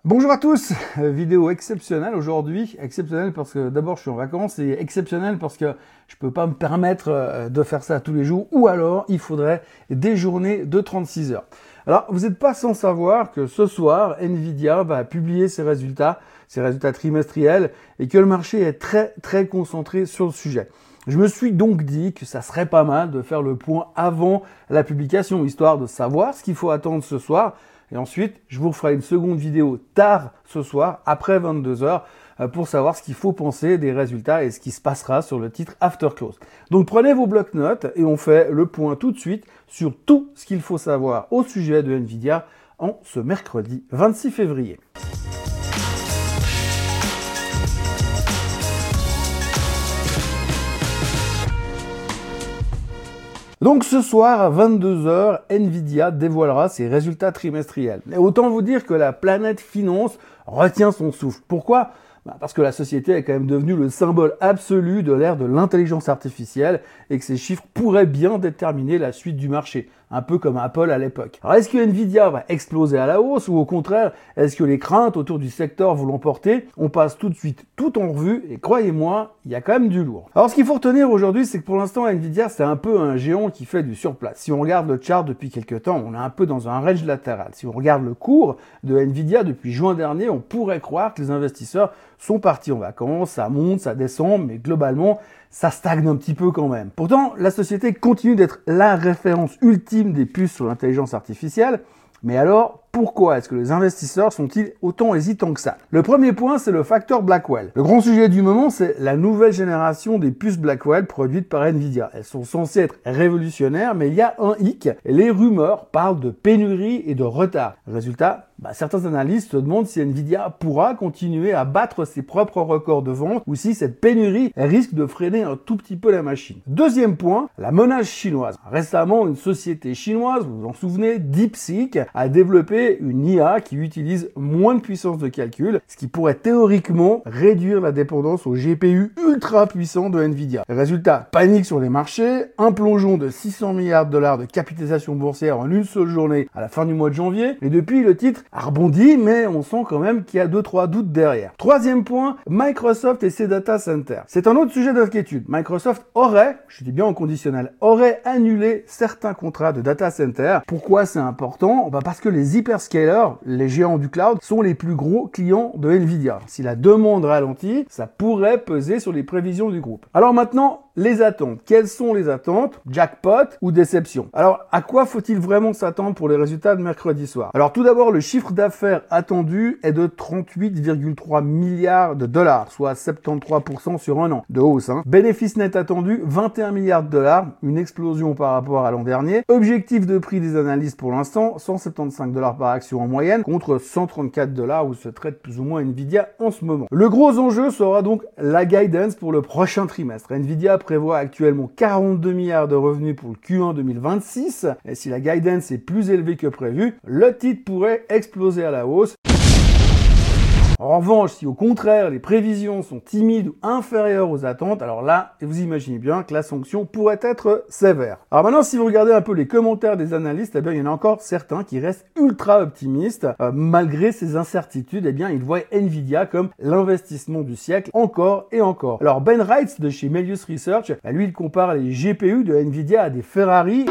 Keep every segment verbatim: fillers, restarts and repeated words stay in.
Bonjour à tous, vidéo exceptionnelle aujourd'hui, exceptionnelle parce que d'abord je suis en vacances et exceptionnelle parce que je peux pas me permettre de faire ça tous les jours ou alors il faudrait des journées de trente-six heures. Alors vous n'êtes pas sans savoir que ce soir Nvidia va publier ses résultats, ses résultats trimestriels et que le marché est très très concentré sur le sujet. Je me suis donc dit que ça serait pas mal de faire le point avant la publication, histoire de savoir ce qu'il faut attendre ce soir. Et ensuite, je vous ferai une seconde vidéo tard ce soir, après vingt-deux heures, pour savoir ce qu'il faut penser des résultats et ce qui se passera sur le titre After Close. Donc prenez vos blocs-notes et on fait le point tout de suite sur tout ce qu'il faut savoir au sujet de Nvidia en ce mercredi vingt-six février. Donc ce soir à vingt-deux heures, Nvidia dévoilera ses résultats trimestriels. Et autant vous dire que la planète finance retient son souffle. Pourquoi ? Bah parce que la société est quand même devenue le symbole absolu de l'ère de l'intelligence artificielle et que ces chiffres pourraient bien déterminer la suite du marché, un peu comme Apple à l'époque. Alors est-ce que Nvidia va exploser à la hausse ou au contraire, est-ce que les craintes autour du secteur vont l'emporter ? On passe tout de suite tout en revue et croyez-moi, il y a quand même du lourd. Alors ce qu'il faut retenir aujourd'hui, c'est que pour l'instant Nvidia c'est un peu un géant qui fait du surplace. Si on regarde le chart depuis quelques temps, on est un peu dans un range latéral. Si on regarde le cours de Nvidia depuis juin dernier, on pourrait croire que les investisseurs sont partis en vacances, ça monte, ça descend, mais globalement, ça stagne un petit peu quand même. Pourtant, la société continue d'être la référence ultime des puces sur l'intelligence artificielle. Mais alors, pourquoi est-ce que les investisseurs sont-ils autant hésitants que ça ? Le premier point, c'est le facteur Blackwell. Le grand sujet du moment, c'est la nouvelle génération des puces Blackwell produites par Nvidia. Elles sont censées être révolutionnaires, mais il y a un hic. Les rumeurs parlent de pénurie et de retard. Résultat, bah, certains analystes se demandent si Nvidia pourra continuer à battre ses propres records de vente ou si cette pénurie risque de freiner un tout petit peu la machine. Deuxième point, la menace chinoise. Récemment, une société chinoise, vous vous en souvenez, DeepSeek, a développé une I A qui utilise moins de puissance de calcul, ce qui pourrait théoriquement réduire la dépendance aux G P U ultra puissants de Nvidia. Résultat, panique sur les marchés, un plongeon de six cents milliards de dollars de capitalisation boursière en une seule journée à la fin du mois de janvier, et depuis le titre a rebondi, mais on sent quand même qu'il y a deux trois doutes derrière. Troisième point, Microsoft et ses data centers. C'est un autre sujet d'inquiétude. Microsoft aurait, je dis bien en conditionnel, aurait annulé certains contrats de data centers. Pourquoi c'est important ? Bah parce que les hyperscalers, les géants du cloud, sont les plus gros clients de Nvidia. Si la demande ralentit, ça pourrait peser sur les prévisions du groupe. Alors maintenant, les attentes. Quelles sont les attentes ? Jackpot ou déception ? Alors, à quoi faut-il vraiment s'attendre pour les résultats de mercredi soir ? Alors, tout d'abord, le chiffre d'affaires attendu est de trente-huit virgule trois milliards de dollars, soit soixante-treize pour cent sur un an de hausse. Hein. Bénéfice net attendu, vingt et un milliards de dollars, une explosion par rapport à l'an dernier. Objectif de prix des analystes pour l'instant, cent soixante-quinze dollars par action en moyenne, contre cent trente-quatre dollars où se traite plus ou moins Nvidia en ce moment. Le gros enjeu sera donc la guidance pour le prochain trimestre. Nvidia prévoit actuellement quarante-deux milliards de revenus pour le Q un deux mille vingt-six. Et si la guidance est plus élevée que prévu, le titre pourrait exploser à la hausse. En revanche, si au contraire les prévisions sont timides ou inférieures aux attentes, alors là, vous imaginez bien que la sanction pourrait être sévère. Alors maintenant, si vous regardez un peu les commentaires des analystes, eh bien, il y en a encore certains qui restent ultra optimistes. Euh, malgré ces incertitudes, eh bien, ils voient Nvidia comme l'investissement du siècle encore et encore. Alors Ben Reitz de chez Melius Research, bah, lui, il compare les G P U de Nvidia à des Ferrari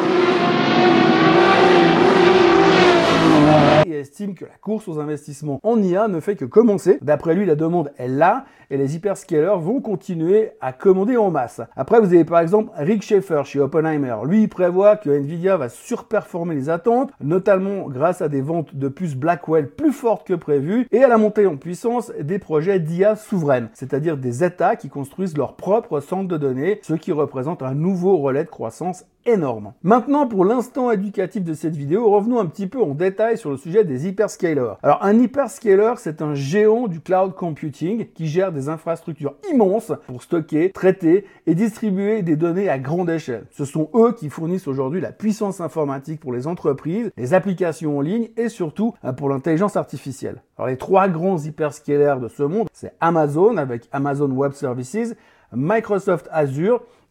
et estime que la course aux investissements en I A ne fait que commencer. D'après lui, la demande est là et les hyperscalers vont continuer à commander en masse. Après, vous avez par exemple Rick Schaefer chez Oppenheimer. Lui, il prévoit que Nvidia va surperformer les attentes, notamment grâce à des ventes de puces Blackwell plus fortes que prévues et à la montée en puissance des projets d'I A souveraines, c'est-à-dire des États qui construisent leur propre centre de données, ce qui représente un nouveau relais de croissance énorme. Maintenant, pour l'instant éducatif de cette vidéo, revenons un petit peu en détail sur le sujet des hyperscalers. Alors, un hyperscaler, c'est un géant du cloud computing qui gère des infrastructures immenses pour stocker, traiter et distribuer des données à grande échelle. Ce sont eux qui fournissent aujourd'hui la puissance informatique pour les entreprises, les applications en ligne et surtout pour l'intelligence artificielle. Alors, les trois grands hyperscalers de ce monde, c'est Amazon avec Amazon Web Services, Microsoft Azure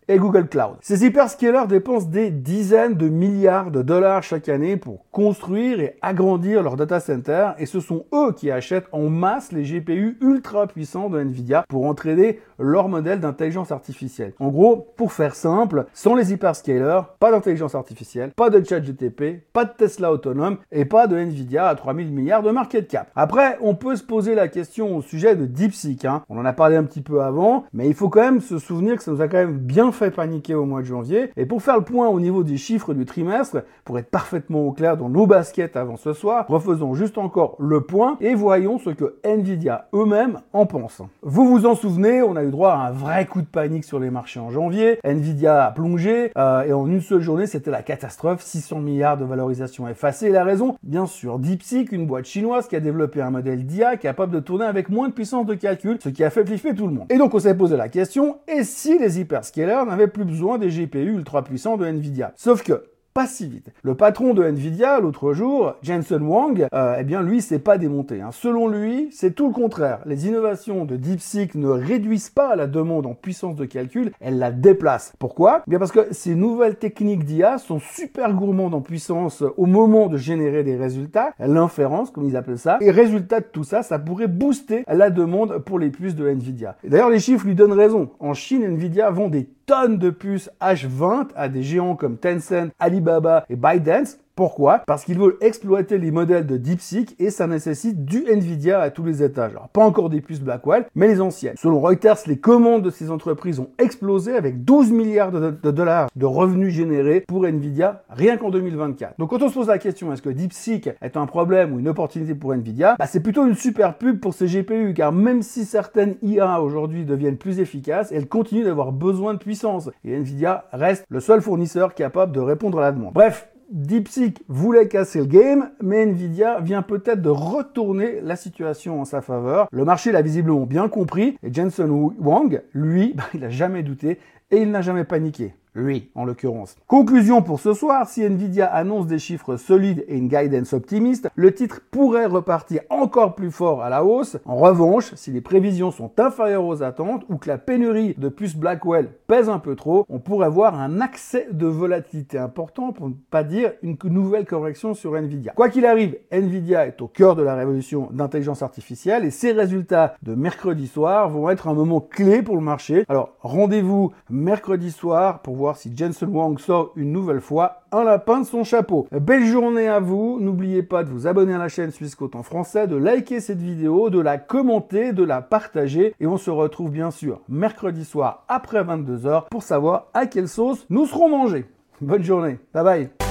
et Google Cloud. Ces hyperscalers dépensent des dizaines de milliards de dollars chaque année pour construire et agrandir leurs data centers et ce sont eux qui achètent en masse les G P U ultra puissants de Nvidia pour entraîner leur modèle d'intelligence artificielle. En gros, pour faire simple, sans les hyperscalers, pas d'intelligence artificielle, pas de ChatGPT, pas de Tesla autonome et pas de Nvidia à trois mille milliards de market cap. Après, on peut se poser la question au sujet de DeepSeek. Hein. On en a parlé un petit peu avant, mais il faut quand même se souvenir que ça nous a quand même bien fait paniquer au mois de janvier. Et pour faire le point au niveau des chiffres du trimestre, pour être parfaitement au clair dans nos baskets avant ce soir, refaisons juste encore le point et voyons ce que Nvidia eux-mêmes en pensent. Vous vous en souvenez, on a eu droit à un vrai coup de panique sur les marchés en janvier. Nvidia a plongé euh, et en une seule journée, c'était la catastrophe, six cents milliards de valorisation effacée. Et la raison, bien sûr, DeepSeek, une boîte chinoise qui a développé un modèle d'I A capable de tourner avec moins de puissance de calcul, ce qui a fait flipper tout le monde. Et donc on s'est posé la question, et si les hyperscalers n'avaient plus besoin des G P U ultra puissants de Nvidia? Sauf que pas si vite. Le patron de Nvidia, l'autre jour, Jensen Huang, euh, eh bien lui, c'est pas démonté. Hein. Selon lui, c'est tout le contraire. Les innovations de DeepSeek ne réduisent pas la demande en puissance de calcul, elles la déplacent. Pourquoi? Eh bien parce que ces nouvelles techniques d'I A sont super gourmandes en puissance au moment de générer des résultats, l'inférence, comme ils appellent ça. Et résultat de tout ça, ça pourrait booster la demande pour les puces de Nvidia. Et d'ailleurs, les chiffres lui donnent raison. En Chine, Nvidia vend des tonnes de puces H vingt à des géants comme Tencent, Alibaba et ByteDance. Pourquoi? Parce qu'ils veulent exploiter les modèles de DeepSeek et ça nécessite du Nvidia à tous les étages. Alors, pas encore des puces Blackwell, mais les anciennes. Selon Reuters, les commandes de ces entreprises ont explosé avec douze milliards de, de dollars de revenus générés pour Nvidia rien qu'en deux mille vingt-quatre. Donc, quand on se pose la question, est-ce que DeepSeek est un problème ou une opportunité pour Nvidia? Bah, c'est plutôt une super pub pour ces G P U, car même si certaines I A aujourd'hui deviennent plus efficaces, elles continuent d'avoir besoin de puissance. Et Nvidia reste le seul fournisseur capable de répondre à la demande. Bref, DeepSeek voulait casser le game, mais Nvidia vient peut-être de retourner la situation en sa faveur. Le marché l'a visiblement bien compris, et Jensen Huang, lui, bah, il n'a jamais douté et il n'a jamais paniqué. Lui, en l'occurrence. Conclusion pour ce soir, si Nvidia annonce des chiffres solides et une guidance optimiste, le titre pourrait repartir encore plus fort à la hausse. En revanche, si les prévisions sont inférieures aux attentes ou que la pénurie de puces Blackwell pèse un peu trop, on pourrait voir un accès de volatilité important, pour ne pas dire une nouvelle correction sur Nvidia. Quoi qu'il arrive, Nvidia est au cœur de la révolution d'intelligence artificielle et ses résultats de mercredi soir vont être un moment clé pour le marché. Alors, rendez-vous mercredi soir pour voir si Jensen Huang sort une nouvelle fois un lapin de son chapeau. Belle journée à vous, n'oubliez pas de vous abonner à la chaîne Swissquote en français, de liker cette vidéo, de la commenter, de la partager et on se retrouve bien sûr mercredi soir après vingt-deux heures pour savoir à quelle sauce nous serons mangés. Bonne journée, bye bye.